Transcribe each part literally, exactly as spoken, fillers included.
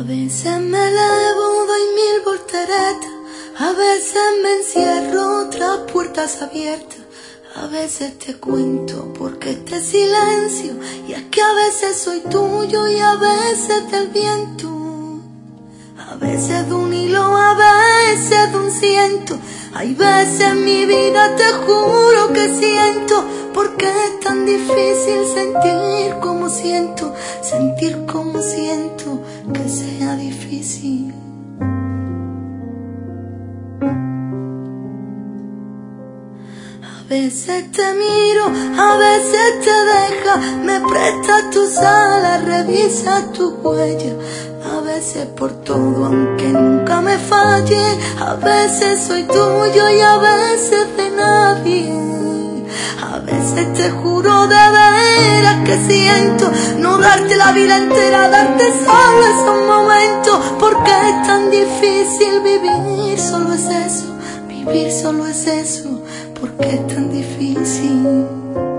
veces me elevo, doy mil volteretas, a veces me encierro tras puertas abiertas, a veces te cuento porque este silencio, y es que a veces soy tuyo y a veces del viento, a veces de un hilo, a veces de un ciento. Hay veces en mi vida, te juro que siento, porque es tan difícil sentir como siento, sentir como siento, que sea difícil. A veces te miro, a veces te deja, me prestas tus alas, revisa tu huella. A veces por todo, aunque nunca me falle, a veces soy tuyo y a veces de nadie. A veces te juro de veras que siento no darte la vida entera, darte solo esos momentos, porque es tan difícil vivir, solo es eso, vivir solo es eso, porque es tan difícil.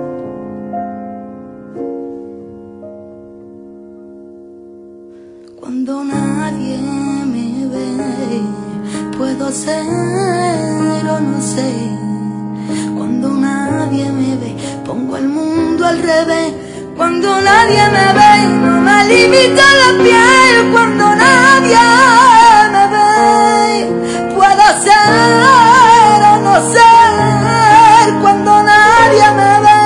Cuando nadie me ve, puedo ser o no sé. Cuando nadie me ve, pongo el mundo al revés. Cuando nadie me ve, no me limita la piel. Cuando nadie me ve, puedo ser o no ser. Cuando nadie me ve.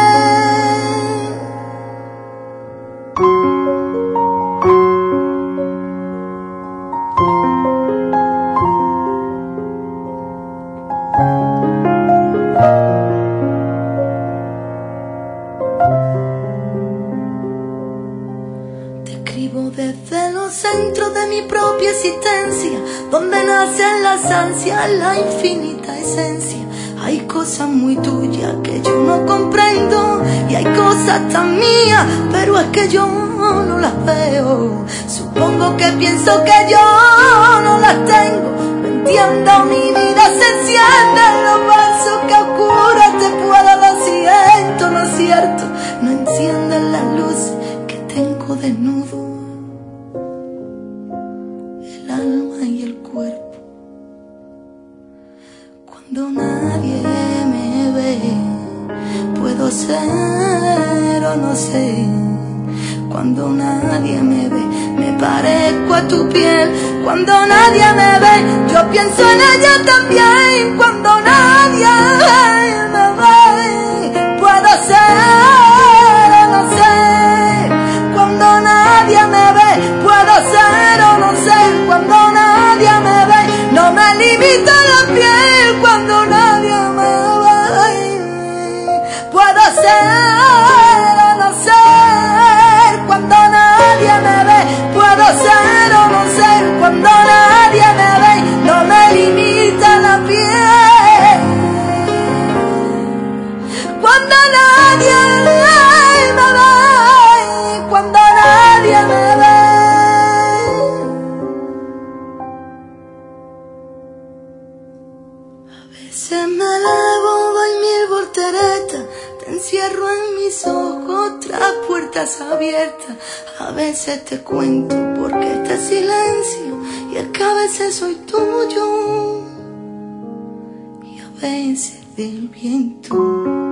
Escribo desde los centros de mi propia existencia, donde nacen las ansias, la infinita esencia. Hay cosas muy tuyas que yo no comprendo, y hay cosas tan mías, pero es que yo no las veo. Supongo que pienso que yo no las tengo. No entiendo, mi vida se enciende en los versos que oscuros te puedo, lo siento, no es cierto. No encienden las luces que tengo desnudo, el alma y el cuerpo. Cuando nadie me ve, puedo ser o no sé. Cuando nadie me ve, me parezco a tu piel. Cuando nadie me ve, yo pienso en ella también. Cuando nadie me ve, puedo ser o no sé. Cuando nadie me ve, puedo ser o no sé. Cuando nadie me ve, no me limita la piel. Cuando nadie me ve, puedo ser o no ser. Cuando nadie me ve, puedo ser o no ser. Cuando nadie me ve, no me limita la piel. Cuando nadie me ve, cuando nadie me ve. A veces me elevo, doy mil volteretas, te encierro en mis ojos tras puertas abiertas. A veces te cuento porque este silencio, y es que a veces soy tuyo y a veces del viento.